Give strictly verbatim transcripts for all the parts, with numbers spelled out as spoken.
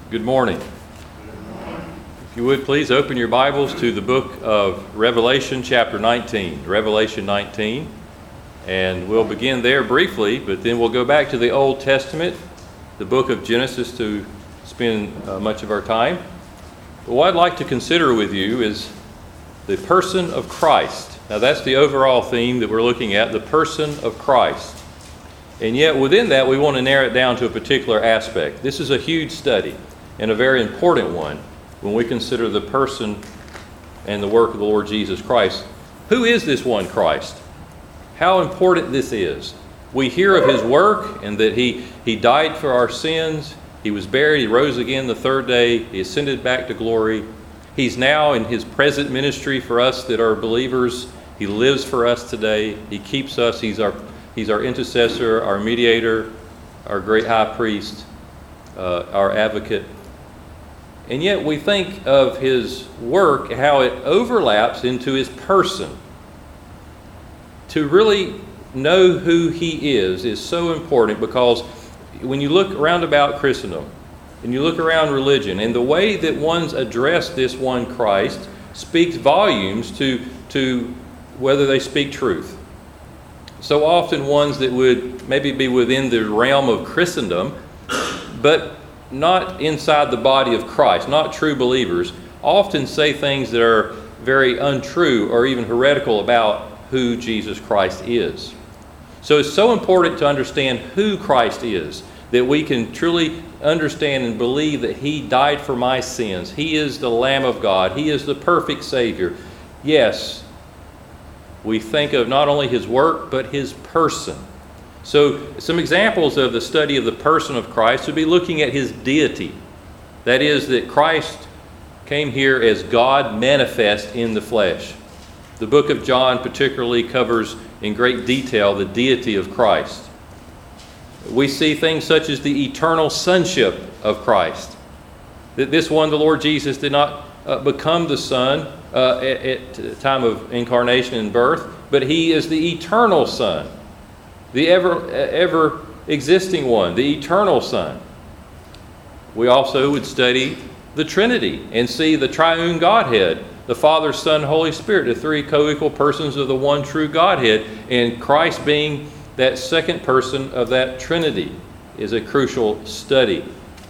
Good morning. If you would please open your Bibles to the book of Revelation chapter nineteen. Revelation nineteen. And we'll begin there briefly, but then we'll go back to the Old Testament, the book of Genesis, to spend uh, much of our time. But what I'd like to consider with you is the person of Christ. Now that's the overall theme that we're looking at, the person of Christ. And yet within that we want to narrow it down to a particular aspect. This is a huge study and a very important one when we consider the person and the work of the Lord Jesus Christ. Who is this one Christ? How important this is. We hear of his work and that he, he died for our sins. He was buried. He rose again the third day. He ascended back to glory. He's now in his present ministry for us that are believers. He lives for us today. He keeps us. He's our, he's our intercessor, our mediator, our great high priest, uh, our advocate. And yet we think of his work, how it overlaps into his person. To really know who he is is so important, because when you look around about Christendom and you look around religion, and the way that one's address this one Christ speaks volumes to, to whether they speak truth. So often ones that would maybe be within the realm of Christendom, but not inside the body of Christ, not true believers, often say things that are very untrue or even heretical about who Jesus Christ is. So it's so important to understand who Christ is, that we can truly understand and believe that he died for my sins. He is the Lamb of God. He is the perfect Savior. Yes, we think of not only his work, but his person. So some examples of the study of the person of Christ would be looking at his deity. That is, that Christ came here as God manifest in the flesh. The book of John particularly covers in great detail the deity of Christ. We see things such as the eternal sonship of Christ. That this one, the Lord Jesus, did not uh, become the Son uh, at, at the time of incarnation and birth, but he is the eternal Son. The ever, ever existing one, the eternal Son. We also would study the Trinity and see the triune Godhead, the Father, Son, Holy Spirit, the three co-equal persons of the one true Godhead, and Christ being that second person of that Trinity is a crucial study.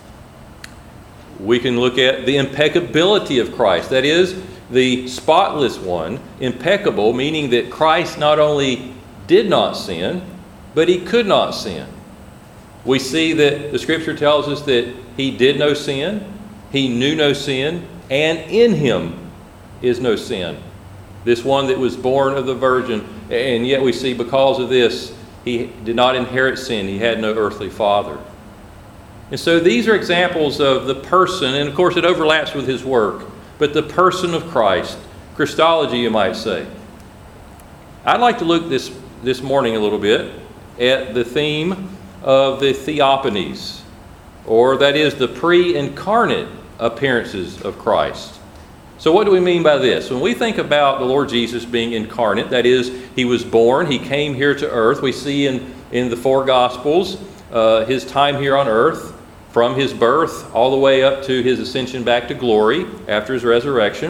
We can look at the impeccability of Christ, that is, the spotless one, impeccable, meaning that Christ not only did not sin, but he could not sin. We see that the Scripture tells us that he did no sin, he knew no sin, and in him is no sin. This one that was born of the Virgin, and yet we see because of this, he did not inherit sin. He had no earthly father. And so these are examples of the person, and of course it overlaps with his work, but the person of Christ, Christology you might say. I'd like to look this, this morning a little bit at the theme of the theophanies, or that is the pre-incarnate appearances of Christ. So what do we mean by this? When we think about the Lord Jesus being incarnate, that is, he was born, he came here to earth. We see in, in the four Gospels uh, his time here on earth, from his birth all the way up to his ascension back to glory after his resurrection.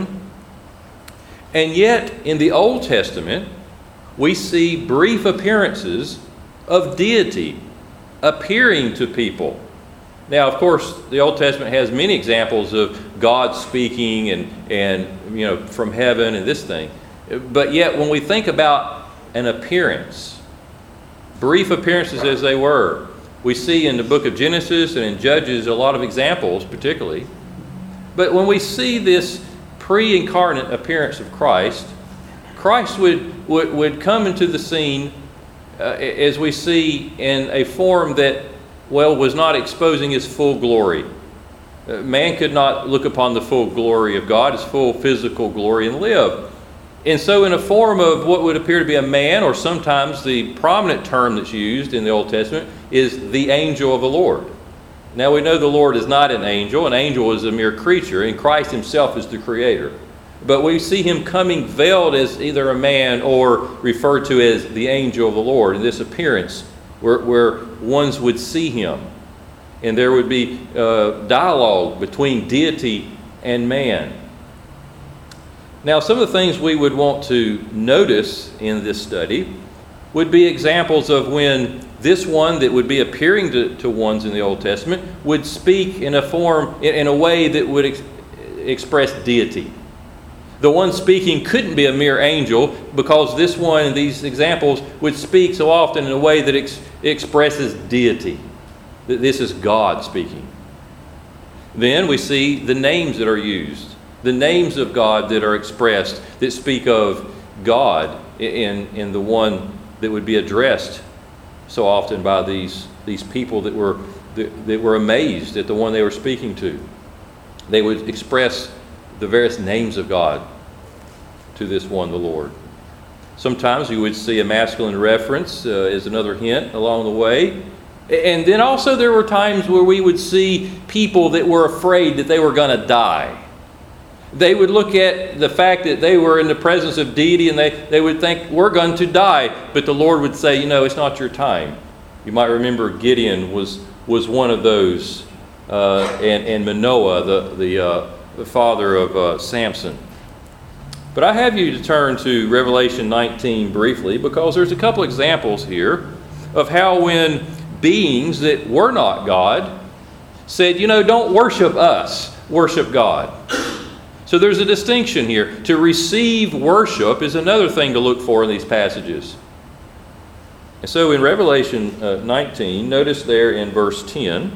And yet, in the Old Testament, we see brief appearances of deity appearing to people. Now, of course, the Old Testament has many examples of God speaking and, and you know, from heaven and this thing. But yet, when we think about an appearance, brief appearances as they were, we see in the book of Genesis and in Judges a lot of examples, particularly. But when we see this pre-incarnate appearance of Christ, Christ would, would, would come into the scene uh, as we see in a form that, well, was not exposing his full glory. Uh, man could not look upon the full glory of God, his full physical glory, and live. And so in a form of what would appear to be a man, or sometimes the prominent term that's used in the Old Testament is the angel of the Lord. Now we know the Lord is not an angel. An angel is a mere creature, and Christ himself is the creator. But we see him coming veiled as either a man or referred to as the angel of the Lord in this appearance where, where ones would see him. and there would be uh, dialogue between deity and man. Now, some of the things we would want to notice in this study would be examples of when this one that would be appearing to, to ones in the Old Testament would speak in a form, in, in a way that would ex- express deity. The one speaking couldn't be a mere angel, because this one in these examples would speak so often in a way that ex- expresses deity. That this is God speaking. Then we see the names that are used, the names of God that are expressed, that speak of God in, in the one that would be addressed so often by these, these people that were, that, that were amazed at the one they were speaking to. They would express the various names of God to this one, the Lord. Sometimes you would see a masculine reference uh, as another hint along the way. And then also there were times where we would see people that were afraid that they were going to die. They would look at the fact that they were in the presence of deity, and they, they would think, we're going to die. But the Lord would say, you know, it's not your time. You might remember Gideon was, was one of those, uh, and, and Manoah, the, the, uh, the father of uh, Samson. But I have you to turn to Revelation nineteen briefly, because there's a couple examples here of how when beings that were not God said, you know, don't worship us, worship God. So there's a distinction here. To receive worship is another thing to look for in these passages. And so in Revelation uh, nineteen, notice there in verse ten,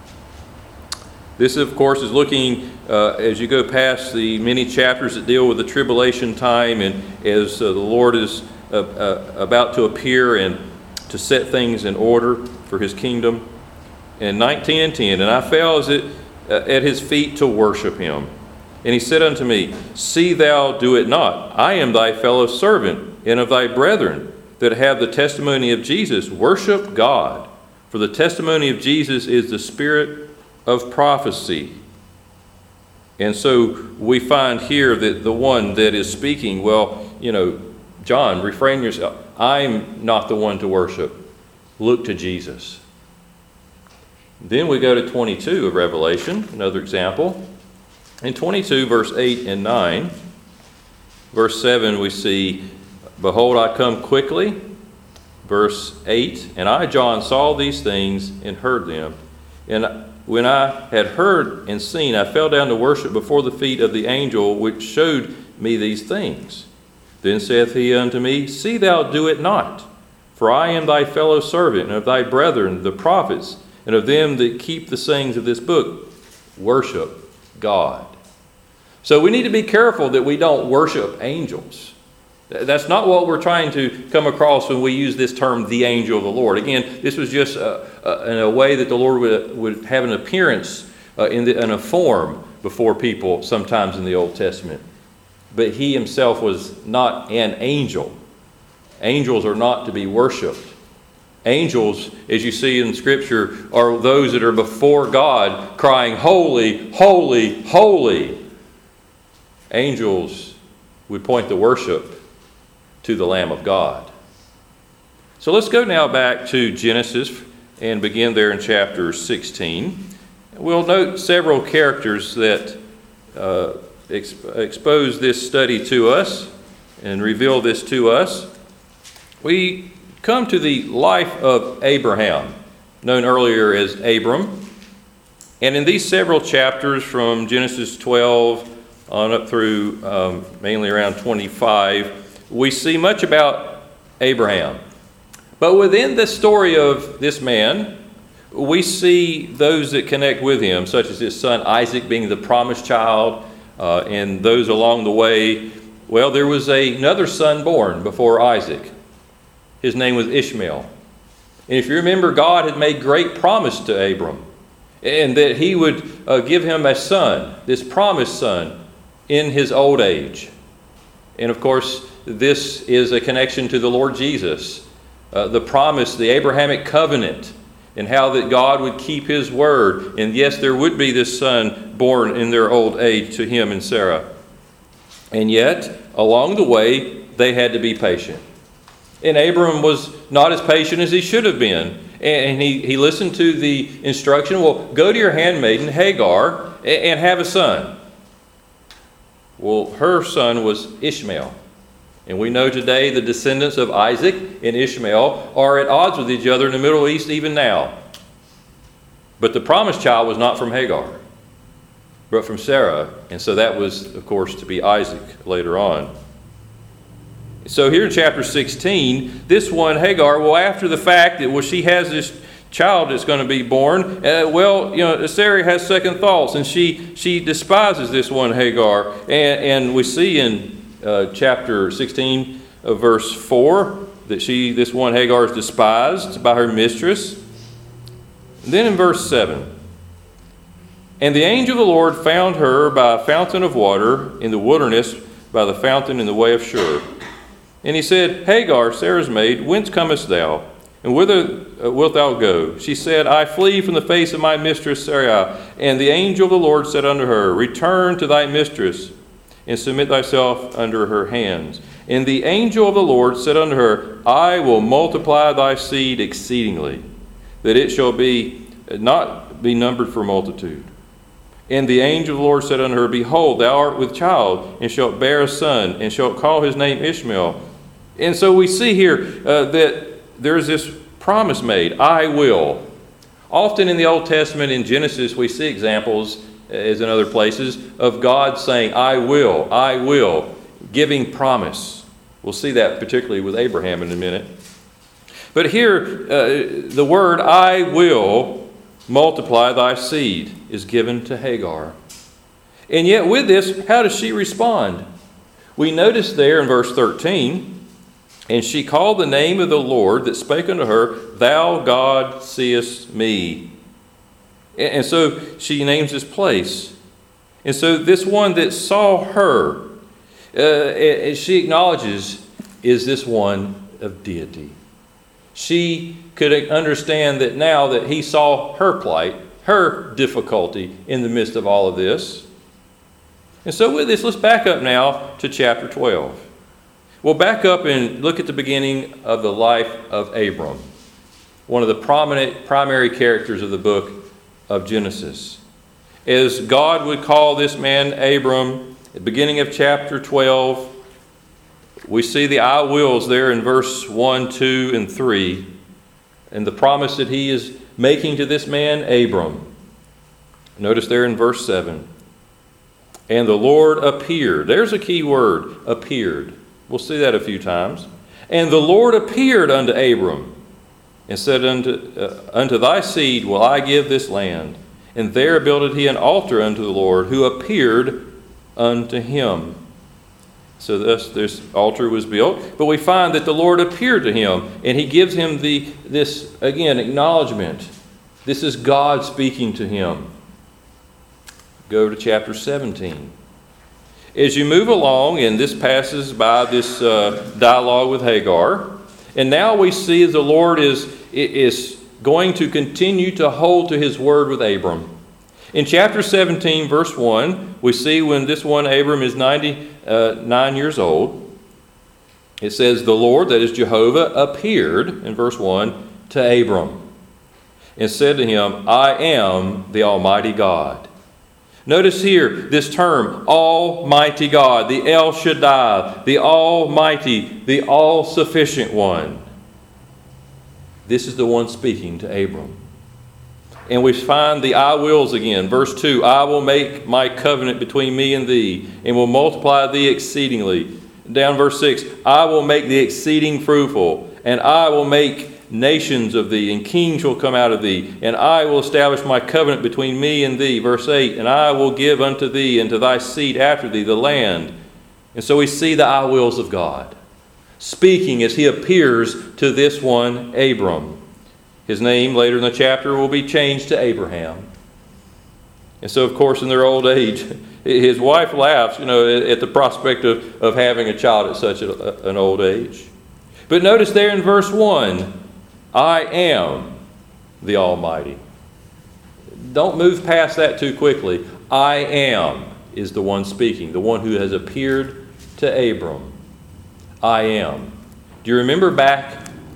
this, of course, is looking, uh, as you go past the many chapters that deal with the tribulation time, and as uh, the Lord is uh, uh, about to appear and to set things in order for His kingdom. And nineteen and ten, and I fell as it, uh, at His feet to worship Him. And He said unto me, see thou do it not. I am thy fellow servant, and of thy brethren that have the testimony of Jesus. Worship God. For the testimony of Jesus is the spirit of prophecy. And so we find here that the one that is speaking, well, you know, John, refrain yourself. I'm not the one to worship. Look to Jesus. Then we go to twenty-two of Revelation, another example. In twenty-two, verse eight and nine, verse seven, we see, behold, I come quickly. Verse eight, and I, John, saw these things and heard them. And when I had heard and seen, I fell down to worship before the feet of the angel which showed me these things. Then saith he unto me, see thou do it not. For I am thy fellow servant, and of thy brethren, the prophets, and of them that keep the sayings of this book. Worship God. So we need to be careful that we don't worship angels. That's not what we're trying to come across when we use this term, the angel of the Lord. Again, this was just uh, uh, in a way that the Lord would, would have an appearance uh, in, the, in a form before people sometimes in the Old Testament. But He Himself was not an angel. Angels are not to be worshipped. Angels, as you see in Scripture, are those that are before God crying, holy, holy, holy. Angels would point the worship to the Lamb of God. So let's go now back to Genesis and begin there in chapter sixteen. We'll note several characters that uh, exp- expose this study to us and reveal this to us. We come to the life of Abraham, known earlier as Abram. And in these several chapters from Genesis twelve on up through um, mainly around twenty-five, we see much about Abraham. But within the story of this man, we see those that connect with him, such as his son Isaac being the promised child, uh, and those along the way. Well, there was a, another son born before Isaac. His name was Ishmael. And if you remember, God had made great promise to Abram, and that He would uh, give him a son, this promised son, in his old age. And of course, this is a connection to the Lord Jesus, uh, the promise, the Abrahamic covenant, and how that God would keep His word. And yes, there would be this son born in their old age to him and Sarah. And yet, along the way, they had to be patient. And Abram was not as patient as he should have been. And he, he listened to the instruction, well, go to your handmaiden, Hagar, and have a son. Well, her son was Ishmael. And we know today the descendants of Isaac and Ishmael are at odds with each other in the Middle East even now. But the promised child was not from Hagar, but from Sarah. And so that was, of course, to be Isaac later on. So here in chapter sixteen, this one, Hagar, well, after the fact that well, she has this child that's going to be born, uh, well, you know, Sarah has second thoughts, and she she despises this one, Hagar. And, and we see in uh, chapter sixteen, uh, verse four, that she, this one, Hagar, is despised by her mistress. And then in verse seven, and the angel of the Lord found her by a fountain of water in the wilderness, by the fountain in the way of Shur. And he said, Hagar, Sarah's maid, whence comest thou? And whither uh, wilt thou go? She said, I flee from the face of my mistress Sarai. And the angel of the Lord said unto her, return to thy mistress, and submit thyself under her hands. And the angel of the Lord said unto her, I will multiply thy seed exceedingly, that it shall be not be numbered for multitude. And the angel of the Lord said unto her, behold, thou art with child, and shalt bear a son, and shalt call his name Ishmael. And so we see here uh, that there's this promise made, I will. Often in the Old Testament, in Genesis, we see examples, as in other places, of God saying, I will, I will, giving promise. We'll see that particularly with Abraham in a minute. But here, uh, the word, I will multiply thy seed, is given to Hagar. And yet with this, how does she respond? We notice there in verse thirteen, and she called the name of the Lord that spake unto her, Thou God seest me. And so she names this place. And so this one that saw her, uh, she acknowledges, is this one of deity. She could understand that now that he saw her plight, her difficulty in the midst of all of this. And so with this, let's back up now to chapter twelve. We'll back up and look at the beginning of the life of Abram, one of the prominent primary characters of the book of Genesis. As God would call this man Abram, at the beginning of chapter twelve, we see the I wills there in verse one, two, and three, and the promise that he is making to this man Abram. Notice there in verse seven, and the Lord appeared. There's a key word, appeared. We'll see that a few times. And the Lord appeared unto Abram and said, unto, uh, unto thy seed will I give this land. And there builded he an altar unto the Lord, who appeared unto him. So thus this altar was built. But we find that the Lord appeared to him, and he gives him the this, again, acknowledgement. This is God speaking to him. Go to chapter seventeen. As you move along, and this passes by this uh, dialogue with Hagar, and now we see the Lord is, is going to continue to hold to his word with Abram. In chapter seventeen, verse one, we see when this one, Abram, is ninety-nine years old, it says, the Lord, that is Jehovah, appeared, in verse one, to Abram, and said to him, I am the Almighty God. Notice here this term, Almighty God, the El Shaddai, the Almighty, the All-Sufficient One. This is the one speaking to Abram. And we find the I wills again. Verse two, I will make my covenant between me and thee, and will multiply thee exceedingly. Down verse six, I will make thee exceeding fruitful, and I will make nations of thee, and kings shall come out of thee, and I will establish my covenant between me and thee. Verse eight, and I will give unto thee and to thy seed after thee the land. And so we see the I wills of God speaking as he appears to this one, Abram. His name later in the chapter will be changed to Abraham. And so, of course, in their old age, his wife laughs, you know, at the prospect of, of having a child at such a, an old age. But notice there in verse one, I am the Almighty. Don't move past that too quickly. I am is the one speaking, the one who has appeared to Abram. I am. Do you remember back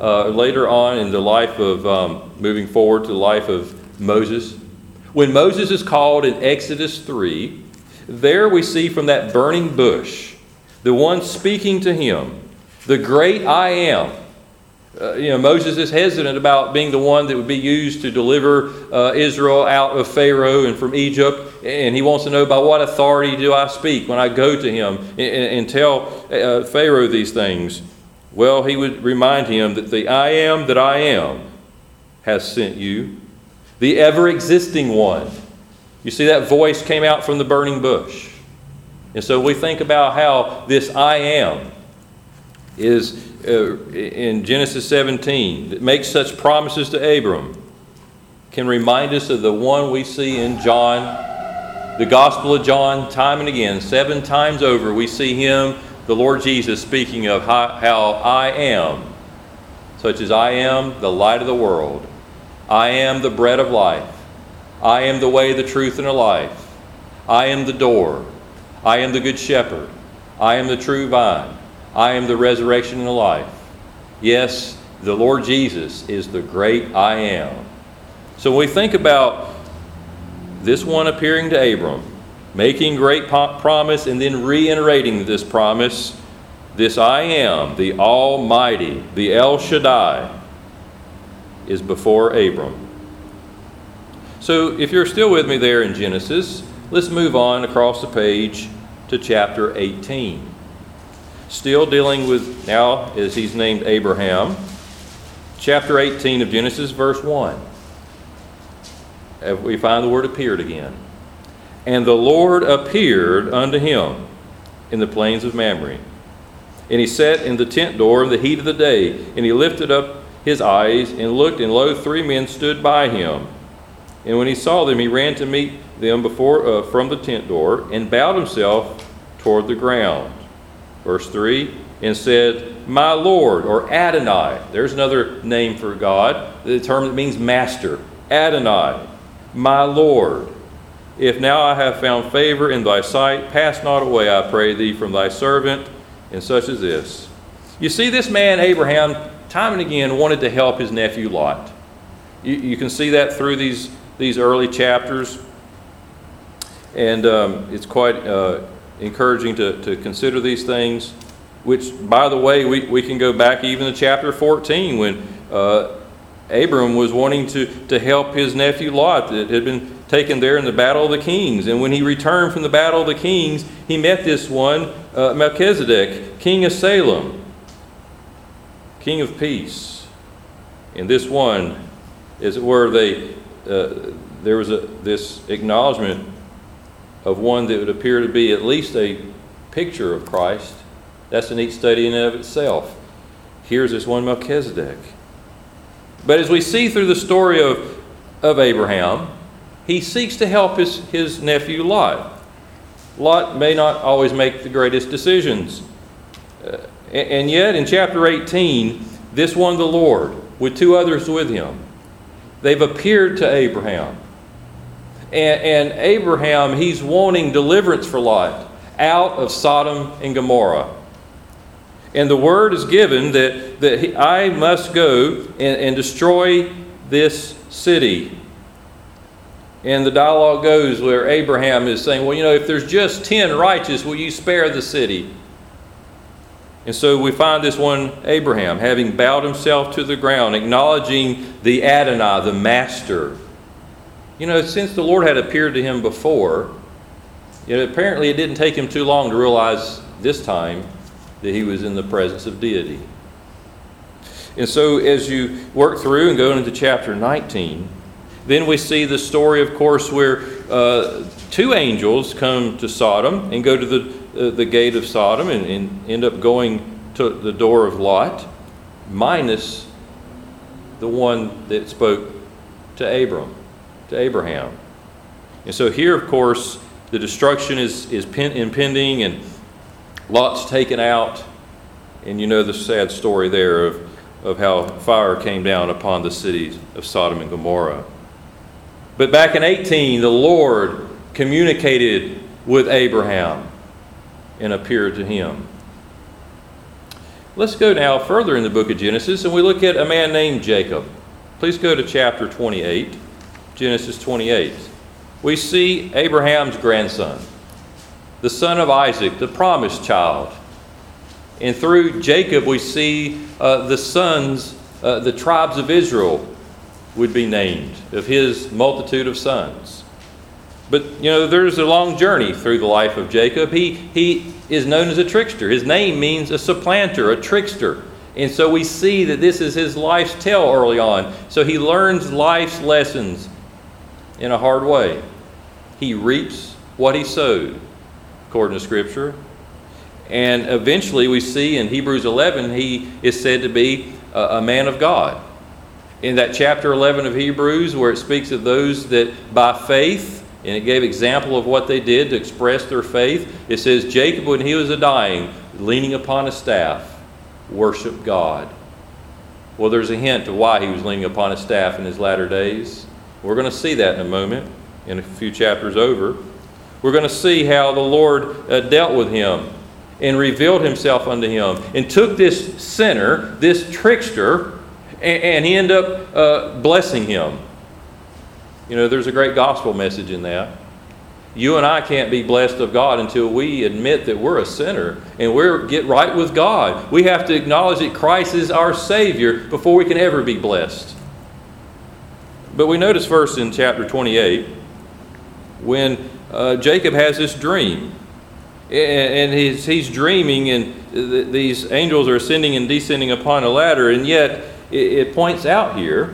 uh, later on in the life of, um, moving forward to the life of Moses. When Moses is called in Exodus three, there we see from that burning bush, the one speaking to him, the great I am. Uh, you know, Moses is hesitant about being the one that would be used to deliver uh, Israel out of Pharaoh and from Egypt. And he wants to know, by what authority do I speak when I go to him and, and tell uh, Pharaoh these things? Well, he would remind him that the I am that I am has sent you, the ever-existing one. You see, that voice came out from the burning bush. And so we think about how this I am is uh, in Genesis seventeen, that makes such promises to Abram, can remind us of the one we see in John, the Gospel of John, time and again. Seven times over we see him, the Lord Jesus, speaking of how, how I am, such as I am the light of the world. I am the bread of life. I am the way, the truth, and the life. I am the door. I am the good shepherd. I am the true vine. I am the resurrection and the life. Yes, the Lord Jesus is the great I am. So when we think about this one appearing to Abram, making great promise and then reiterating this promise, this I am, the Almighty, the El Shaddai, is before Abram. So if you're still with me there in Genesis, let's move on across the page to chapter eighteen. Still dealing with, now as he's named Abraham, chapter eighteen of Genesis, verse one. We find the word appeared again. And the Lord appeared unto him in the plains of Mamre. And he sat in the tent door in the heat of the day, and he lifted up his eyes and looked, and lo, three men stood by him. And when he saw them, he ran to meet them before uh, from the tent door, and bowed himself toward the ground. Verse three, and said, My Lord, or Adonai. There's another name for God, the term that means master. Adonai, my Lord. If now I have found favor in thy sight, pass not away, I pray thee, from thy servant, and such as this. You see, this man, Abraham, time and again wanted to help his nephew Lot. You, you can see that through these, these early chapters. And um, it's quite uh, encouraging to, to consider these things, which, by the way, we, we can go back even to chapter fourteen when uh, Abram was wanting to, to help his nephew Lot that had been taken there in the battle of the kings. And when he returned from the battle of the kings, he met this one, uh, Melchizedek, king of Salem, king of peace. And this one, as it were, they, uh, there was a, this acknowledgement of one that would appear to be at least a picture of Christ. That's a neat study in and of itself. Here's this one Melchizedek. But as we see through the story of, of Abraham, he seeks to help his, his nephew Lot. Lot may not always make the greatest decisions. Uh, and, and yet in chapter eighteen, this one, the Lord, with two others with him, they've appeared to Abraham. And, and Abraham, he's wanting deliverance for Lot out of Sodom and Gomorrah. And the word is given that, that he, I must go and, and destroy this city. And the dialogue goes where Abraham is saying, well, you know, if there's just ten righteous, will you spare the city? And so we find this one, Abraham, having bowed himself to the ground, acknowledging the Adonai, the master. You know, since the Lord had appeared to him before, you know, apparently it didn't take him too long to realize this time that he was in the presence of deity. And so as you work through and go into chapter nineteen, then we see the story, of course, where uh, two angels come to Sodom and go to the, uh, the gate of Sodom and, and end up going to the door of Lot, minus the one that spoke to Abram, to Abraham. And so here, of course, the destruction is, is pen, impending, and Lot's taken out. And you know the sad story there of, of how fire came down upon the cities of Sodom and Gomorrah. But back in eighteen, the Lord communicated with Abraham and appeared to him. Let's go now further in the book of Genesis, and we look at a man named Jacob. Please go to chapter twenty-eight, Genesis twenty-eight. We see Abraham's grandson, the son of Isaac, the promised child. And through Jacob we see uh, the sons, uh, the tribes of Israel would be named, of his multitude of sons. But, you know, there's a long journey through the life of Jacob. He, he is known as a trickster. His name means a supplanter, a trickster. And so we see that this is his life's tale early on. So he learns life's lessons in a hard way. He reaps what he sowed, according to Scripture. And eventually we see in Hebrews eleven, he is said to be a, a man of God. In that chapter eleven of Hebrews, where it speaks of those that by faith, and it gave example of what they did to express their faith, it says, Jacob, when he was a dying, leaning upon a staff, worshiped God. Well, there's a hint of why he was leaning upon a staff in his latter days. We're going to see that in a moment, in a few chapters over. We're going to see how the Lord uh, dealt with him and revealed himself unto him, and took this sinner, this trickster, and, and he ended up uh, blessing him. You know, there's a great gospel message in that. You and I can't be blessed of God until we admit that we're a sinner and we get right with God. We have to acknowledge that Christ is our Savior before we can ever be blessed. But we notice first in chapter twenty-eight, when uh, Jacob has this dream. And he's, he's dreaming, and th- these angels are ascending and descending upon a ladder. And yet, it, it points out here,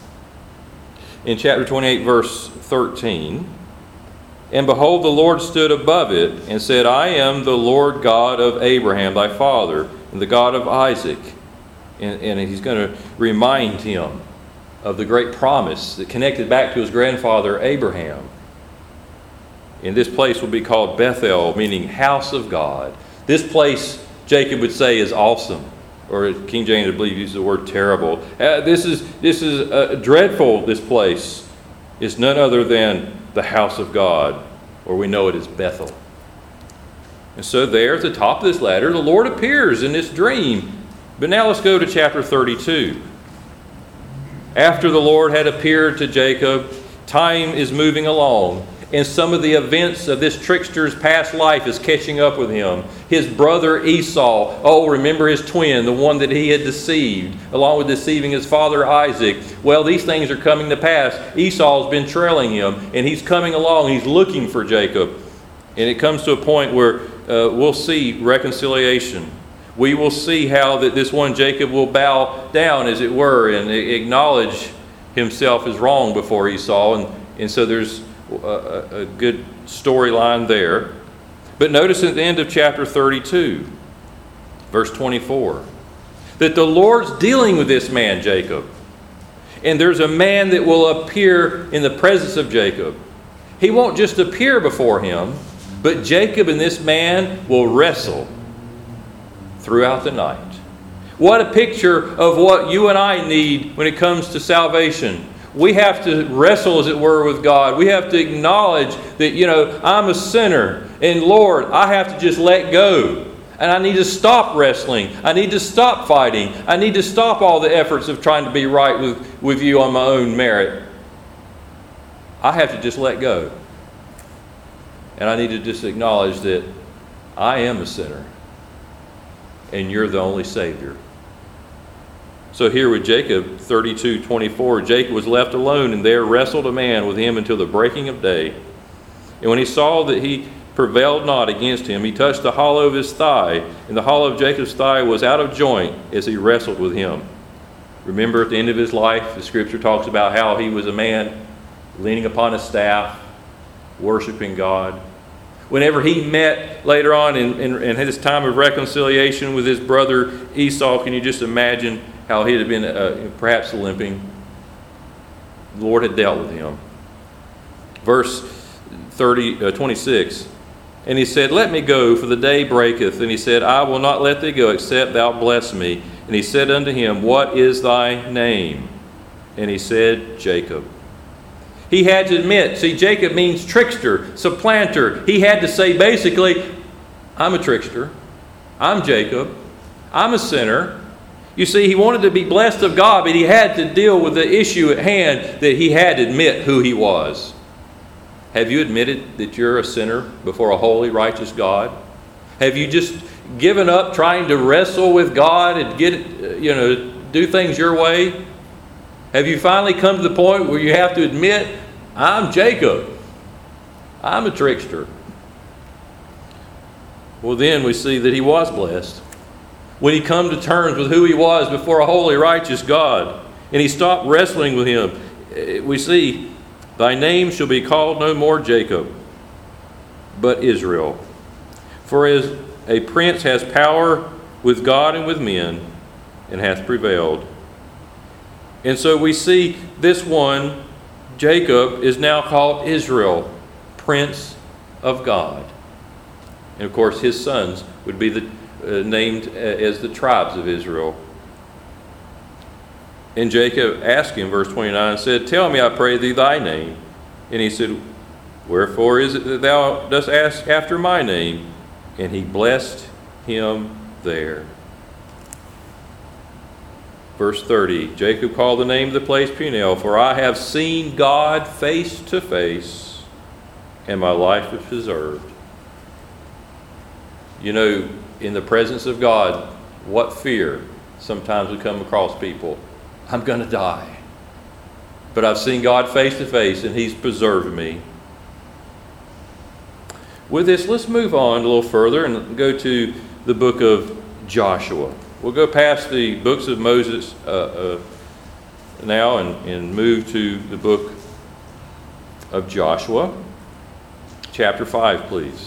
in chapter twenty-eight, verse thirteen, and behold, the Lord stood above it, and said, I am the Lord God of Abraham, thy father, and the God of Isaac. And, and he's going to remind him of the great promise that connected back to his grandfather Abraham. And this place will be called Bethel, meaning house of God. This place, Jacob would say, is awesome. Or King James, I believe, uses the word terrible. Uh, this is this is uh, dreadful, this place. It's none other than the house of God, or we know it as Bethel. And so there at the top of this ladder, the Lord appears in this dream. But now let's go to chapter thirty-two. After the Lord had appeared to Jacob, time is moving along. And some of the events of this trickster's past life is catching up with him. His brother Esau, oh, remember his twin, the one that he had deceived, along with deceiving his father Isaac. Well, these things are coming to pass. Esau's been trailing him, and he's coming along. He's looking for Jacob. And it comes to a point where uh, we'll see reconciliation. We will see how that this one Jacob will bow down, as it were, and acknowledge himself as wrong before Esau. And, and so there's A, a good storyline there. But notice at the end of chapter thirty-two, verse twenty-four, that the Lord's dealing with this man, Jacob. And there's a man that will appear in the presence of Jacob. He won't just appear before him, but Jacob and this man will wrestle throughout the night. What a picture of what you and I need when it comes to salvation. We have to wrestle, as it were, with God. We have to acknowledge that, you know, I'm a sinner. And Lord, I have to just let go. And I need to stop wrestling. I need to stop fighting. I need to stop all the efforts of trying to be right with, with you on my own merit. I have to just let go. And I need to just acknowledge that I am a sinner. And you're the only Savior. So here with Jacob, thirty-two twenty-four, Jacob was left alone, and there wrestled a man with him until the breaking of day. And when he saw that he prevailed not against him, he touched the hollow of his thigh, and the hollow of Jacob's thigh was out of joint as he wrestled with him. Remember, at the end of his life, the Scripture talks about how he was a man leaning upon a staff, worshiping God. Whenever he met later on and, and, and had his time of reconciliation with his brother Esau, can you just imagine how he had been uh, perhaps limping? The Lord had dealt with him. Verse thirty, uh, twenty-six, and he said, let me go, for the day breaketh. And he said, I will not let thee go, except thou bless me. And he said unto him, what is thy name? And he said, Jacob. He had to admit, see, Jacob means trickster, supplanter. He had to say basically, I'm a trickster. I'm Jacob. I'm a sinner. You see, he wanted to be blessed of God, but he had to deal with the issue at hand that he had to admit who he was. Have you admitted that you're a sinner before a holy, righteous God? Have you just given up trying to wrestle with God and get, you know, do things your way? Have you finally come to the point where you have to admit, I'm Jacob. I'm a trickster. Well, then we see that he was blessed when he come to terms with who he was before a holy, righteous God, and he stopped wrestling with him. We see, thy name shall be called no more Jacob, but Israel. For as a prince has power with God and with men, and hath prevailed. And so we see this one, Jacob, is now called Israel, Prince of God. And of course, his sons would be the Uh, named as the tribes of Israel. And Jacob asked him, verse twenty-nine, said, tell me, I pray thee, thy name. And he said, wherefore is it that thou dost ask after my name? And he blessed him there. Verse thirty, Jacob called the name of the place Peniel, for I have seen God face to face, and my life was preserved. You know, in the presence of God, what fear sometimes we come across people. I'm going to die. But I've seen God face to face, and he's preserved me. With this, let's move on a little further and go to the book of Joshua. We'll go past the books of Moses uh, uh, now and, and move to the book of Joshua. Chapter five, please.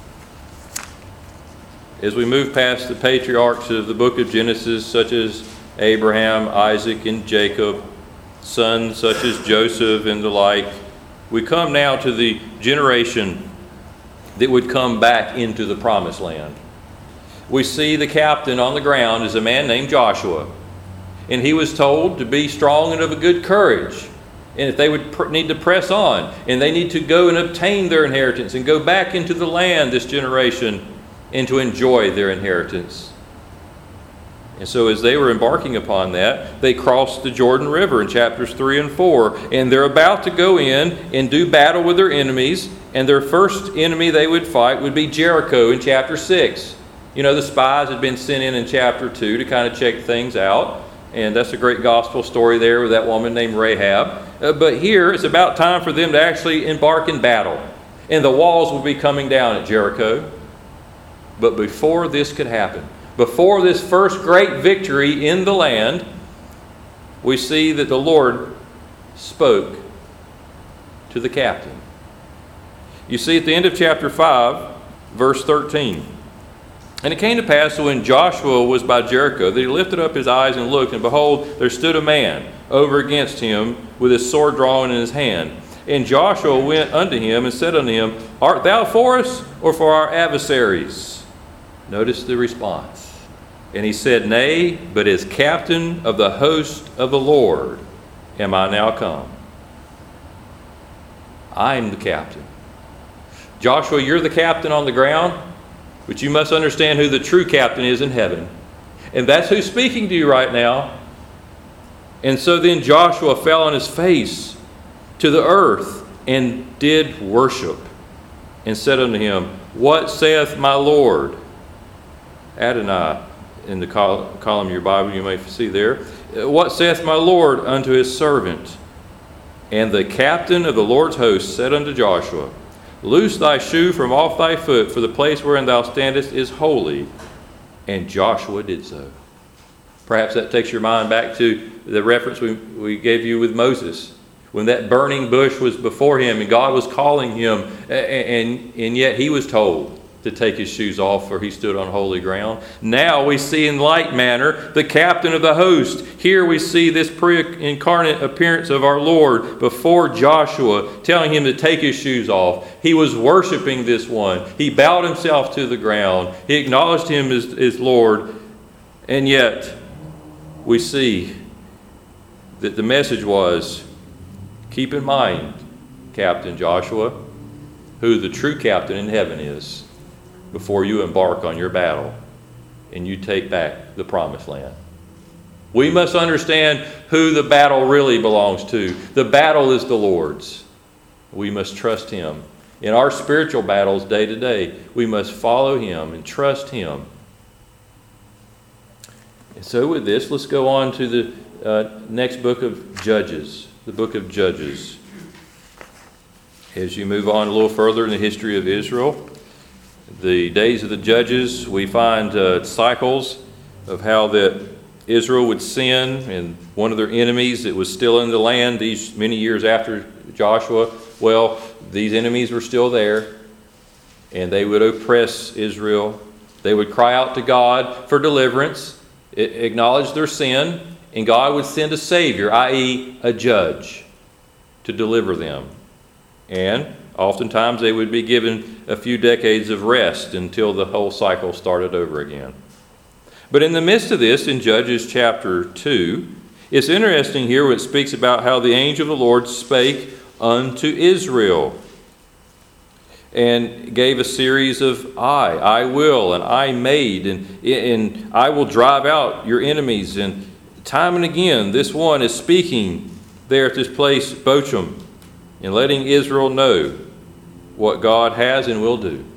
As we move past the patriarchs of the book of Genesis, such as Abraham, Isaac, and Jacob, sons such as Joseph and the like, we come now to the generation that would come back into the promised land. We see the captain on the ground is a man named Joshua, and he was told to be strong and of a good courage, and if they would pr- need to press on, and they need to go and obtain their inheritance and go back into the land, this generation, and to enjoy their inheritance. And so as they were embarking upon that, they crossed the Jordan River in chapters three and four, and they're about to go in and do battle with their enemies, and their first enemy they would fight would be Jericho in chapter six. You know, the spies had been sent in in chapter two to kind of check things out, and that's a great gospel story there with that woman named Rahab. Uh, but here, it's about time for them to actually embark in battle, and the walls will be coming down at Jericho. But before this could happen, before this first great victory in the land, we see that the Lord spoke to the captain. You see at the end of chapter five, verse thirteen. And it came to pass that when Joshua was by Jericho, that he lifted up his eyes and looked, and behold, there stood a man over against him with his sword drawn in his hand. And Joshua went unto him and said unto him, art thou for us or for our adversaries? Notice the response. And he said, nay, but as captain of the host of the Lord am I now come. I am the captain. Joshua, you're the captain on the ground, but you must understand who the true captain is in heaven. And that's who's speaking to you right now. And so then Joshua fell on his face to the earth and did worship, and said unto him, what saith my Lord? Adonai, in the col- column of your Bible you may see there. What saith my Lord unto his servant? And the captain of the Lord's host said unto Joshua, loose thy shoe from off thy foot, for the place wherein thou standest is holy. And Joshua did so. Perhaps that takes your mind back to the reference we, we gave you with Moses, when that burning bush was before him and God was calling him, and, and, and yet he was told to take his shoes off, for he stood on holy ground. Now we see in like manner the captain of the host. Here we see this pre-incarnate appearance of our Lord before Joshua, telling him to take his shoes off. He was worshiping this one. He bowed himself to the ground. He acknowledged him as, as Lord. And yet we see that the message was, keep in mind, Captain Joshua, who the true captain in heaven is, before you embark on your battle. and you take back the promised land. We must understand who the battle really belongs to. The battle is the Lord's. We must trust Him. In our spiritual battles day to day, we must follow Him and trust Him. And so with this, let's go on to the uh, next book of Judges, the book of Judges. As you move on a little further in the history of Israel, the days of the Judges, we find uh, cycles of how that Israel would sin, and one of their enemies that was still in the land these many years after Joshua, well, these enemies were still there, and they would oppress Israel. They would cry out to God for deliverance, acknowledge their sin, and God would send a Savior, that is a judge, to deliver them. And oftentimes they would be given a few decades of rest until the whole cycle started over again. But in the midst of this, in Judges chapter two, it's interesting here when it speaks about how the angel of the Lord spake unto Israel and gave a series of I, I will, and I made, and, and I will drive out your enemies. And time and again, this one is speaking there at this place, Bochum, and letting Israel know what God has and will do.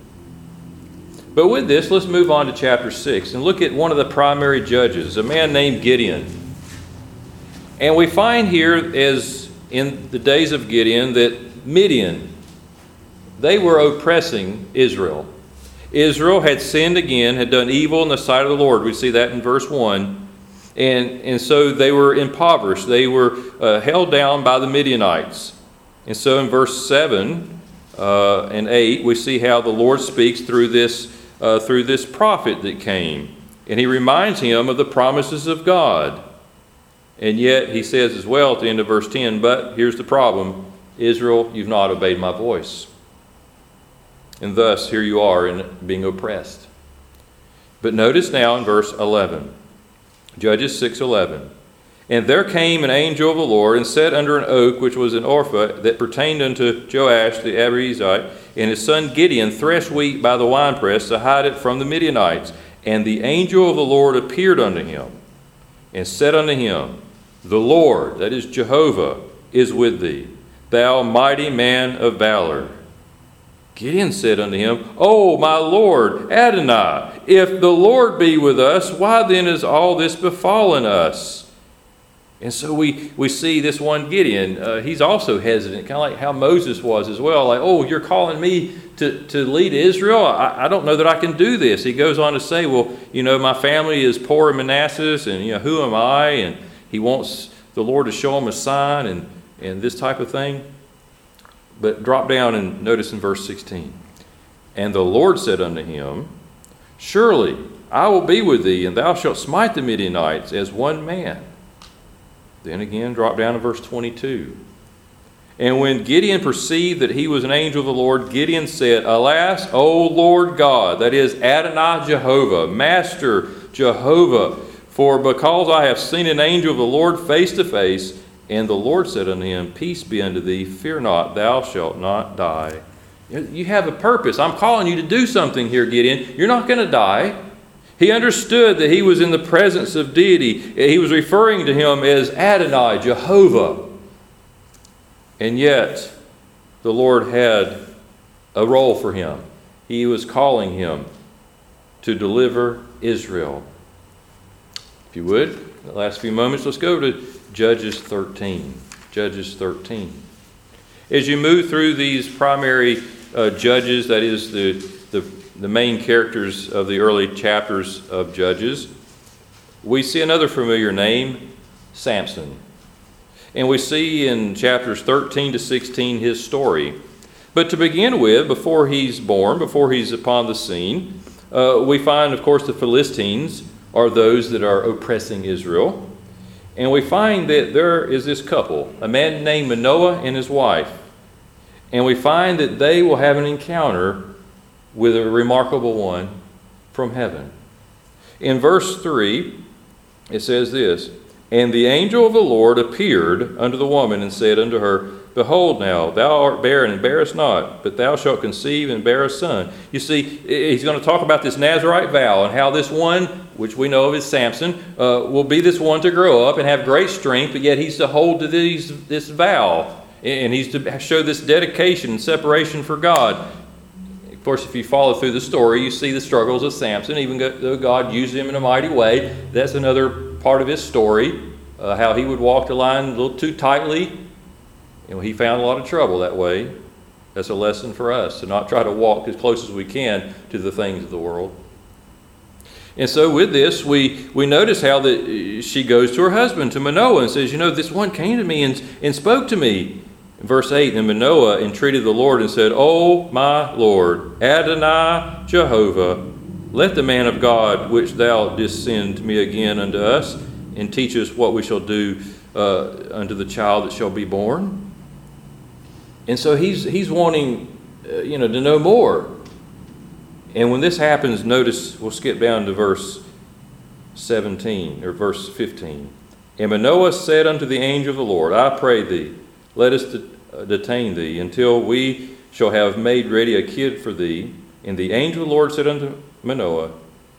But with this, let's move on to chapter six and look at one of the primary judges, a man named Gideon. And we find here, as in the days of Gideon, that Midian, they were oppressing Israel. Israel had sinned again, had done evil in the sight of the Lord. We see that in verse one. And, and so they were impoverished. They were uh, held down by the Midianites. And so in verse seven uh, and eight, we see how the Lord speaks through this Uh, through this prophet that came. And he reminds him of the promises of God. And yet he says as well at the end of verse ten, but here's the problem, Israel, you've not obeyed my voice. And thus here you are in being oppressed. But notice now in verse eleven, Judges six eleven. And there came an angel of the Lord and sat under an oak which was in Ophrah that pertained unto Joash the Abiezrite, and his son Gideon threshed wheat by the winepress to hide it from the Midianites. And the angel of the Lord appeared unto him and said unto him, the Lord, that is Jehovah, is with thee, thou mighty man of valor. Gideon said unto him, O my Lord Adonai, if the Lord be with us, why then is all this befallen us? And so we, we see this one Gideon, uh, he's also hesitant, kind of like how Moses was as well. Like, oh, you're calling me to, to lead Israel? I, I don't know that I can do this. He goes on to say, well, you know, my family is poor in Manasseh, and, you know, who am I? And he wants the Lord to show him a sign and, and this type of thing. But drop down and notice in verse sixteen. And the Lord said unto him, surely I will be with thee, and thou shalt smite the Midianites as one man. Then again, drop down to verse twenty-two. And when Gideon perceived that he was an angel of the Lord, Gideon said, alas, O Lord God, that is Adonai Jehovah, Master Jehovah, for because I have seen an angel of the Lord face to face, and the Lord said unto him, peace be unto thee, fear not, thou shalt not die. You have a purpose. I'm calling you to do something here, Gideon. You're not going to die. He understood that he was in the presence of deity. He was referring to him as Adonai, Jehovah. And yet, the Lord had a role for him. He was calling him to deliver Israel. If you would, the last few moments, let's go to Judges thirteen. Judges thirteen. As you move through these primary uh, judges, that is the, the the main characters of the early chapters of Judges, we see another familiar name, Samson. And we see in chapters thirteen to sixteen his story. But to begin with, before he's born, before he's upon the scene, uh, we find, of course, the Philistines are those that are oppressing Israel. And we find that there is this couple, a man named Manoah and his wife. And we find that they will have an encounter with a remarkable one from heaven. In verse three, it says this, and the angel of the Lord appeared unto the woman and said unto her, Behold now, thou art barren and bearest not, but thou shalt conceive and bear a son. You see, he's going to talk about this Nazirite vow and how this one, which we know of as Samson, uh, will be this one to grow up and have great strength, but yet he's to hold to these, this vow. And he's to show this dedication and separation for God. Of course, if you follow through the story, you see the struggles of Samson, even though God used him in a mighty way. That's another part of his story, uh, how he would walk the line a little too tightly. You know, he found a lot of trouble that way. That's a lesson for us, to not try to walk as close as we can to the things of the world. And so with this, we, we notice how that she goes to her husband, to Manoah, and says, you know, this one came to me and, and spoke to me. In verse eight, and Manoah entreated the Lord and said, O my Lord, Adonai Jehovah, let the man of God which thou didst send me again unto us, and teach us what we shall do uh, unto the child that shall be born. And so he's he's wanting, uh, you know, to know more. And when this happens, notice, we'll skip down to verse seventeen, or verse fifteen. And Manoah said unto the angel of the Lord, I pray thee, let us detain thee until we shall have made ready a kid for thee. And the angel of the Lord said unto Manoah,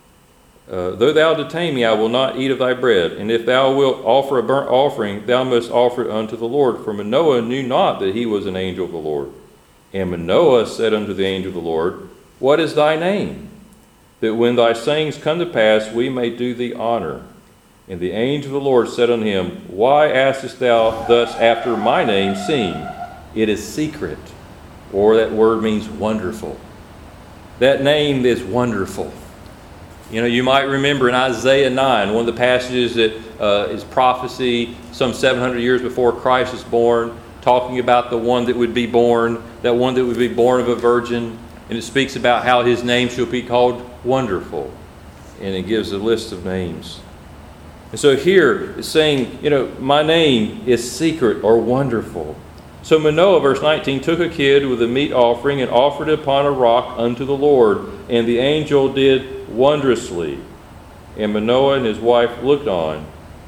uh, Though thou detain me, I will not eat of thy bread. And if thou wilt offer a burnt offering, thou must offer it unto the Lord. For Manoah knew not that he was an angel of the Lord. And Manoah said unto the angel of the Lord, What is thy name? That when thy sayings come to pass, we may do thee honor. And the angel of the Lord said unto him, Why askest thou thus after my name, seeing it is secret? Or that word means wonderful. That name is wonderful. You know, you might remember in Isaiah nine, one of the passages that uh, is prophecy some seven hundred years before Christ was born, talking about the one that would be born, that one that would be born of a virgin. And it speaks about how his name shall be called Wonderful. And it gives a list of names. And so here it's saying, you know, my name is secret or wonderful. So Manoah, verse nineteen, took a kid with a meat offering and offered it upon a rock unto the Lord. And the angel did wondrously. And Manoah and his wife looked on.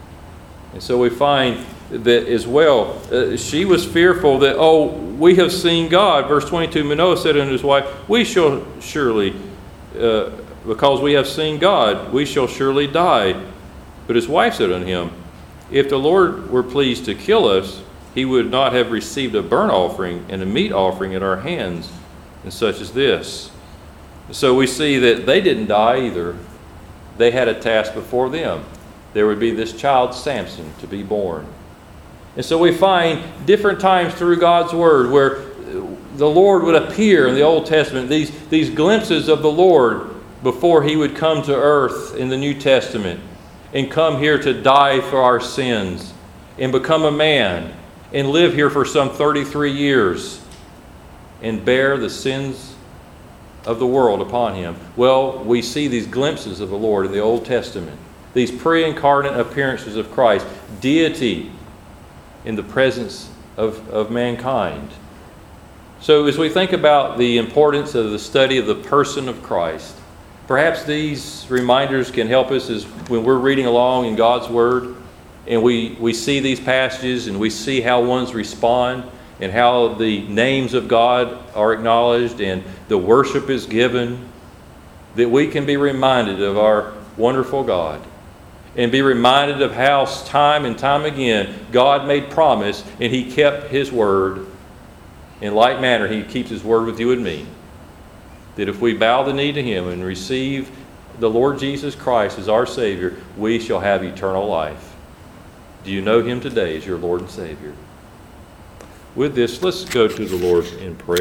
And so we find that as well, uh, she was fearful that, oh, we have seen God. Verse twenty-two, Manoah said unto his wife, We shall surely, uh, because we have seen God, we shall surely die. But his wife said unto him, If the Lord were pleased to kill us, he would not have received a burnt offering and a meat offering at our hands, and such as this. So we see that they didn't die either. They had a task before them. There would be this child Samson to be born. And so we find different times through God's Word where the Lord would appear in the Old Testament, these, these glimpses of the Lord before he would come to earth in the New Testament and come here to die for our sins and become a man and live here for some thirty-three years and bear the sins of the world upon him. Well, we see these glimpses of the Lord in the Old Testament, these pre-incarnate appearances of Christ, deity in the presence of, of mankind. So as we think about the importance of the study of the person of Christ, perhaps these reminders can help us as when we're reading along in God's Word and we, we see these passages and we see how ones respond and how the names of God are acknowledged and the worship is given, that we can be reminded of our wonderful God and be reminded of how time and time again God made promise and he kept his word. In like manner, he keeps his word with you and me. That if we bow the knee to him and receive the Lord Jesus Christ as our Savior, we shall have eternal life. Do you know him today as your Lord and Savior? With this, let's go to the Lord in prayer.